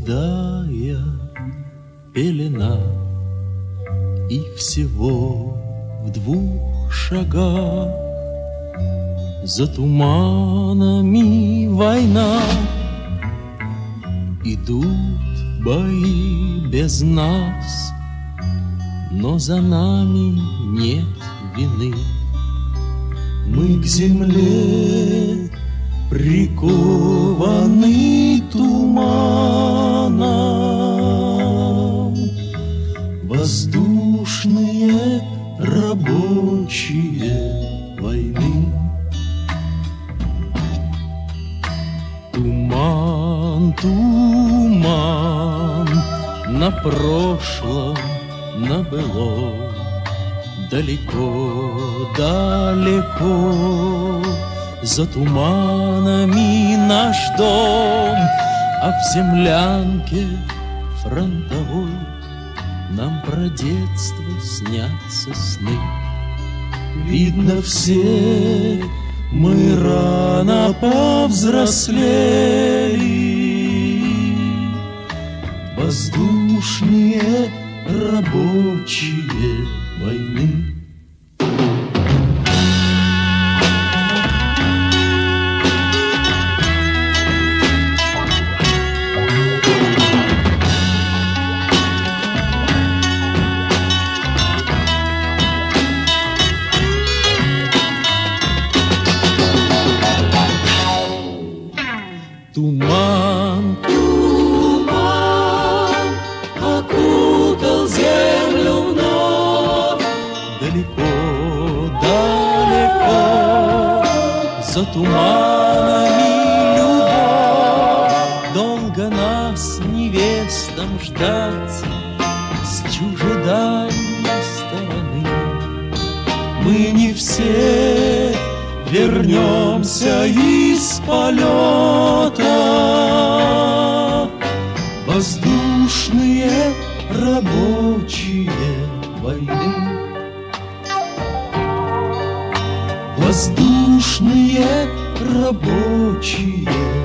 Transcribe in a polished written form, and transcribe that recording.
седая пелена, и всего в 2 шагах за туманами война. Идут бои без нас, но за нами нет вины. Мы к земле прикованы туманом, воздушные рабочие войны. Туман, туман на прошлом, на былом, далеко, далеко за туманами наш дом, а в землянке фронтовой нам про детство снятся сны. Видно, все мы рано повзрослели, воздушные рабочие войны. Туман, туман окутал землю вновь. Далеко, далеко за туманами любовь. Долго нас невестам ждать с чужедальней стороны. Мы не все вернемся из полета. Воздушные рабочие войны. Воздушные рабочие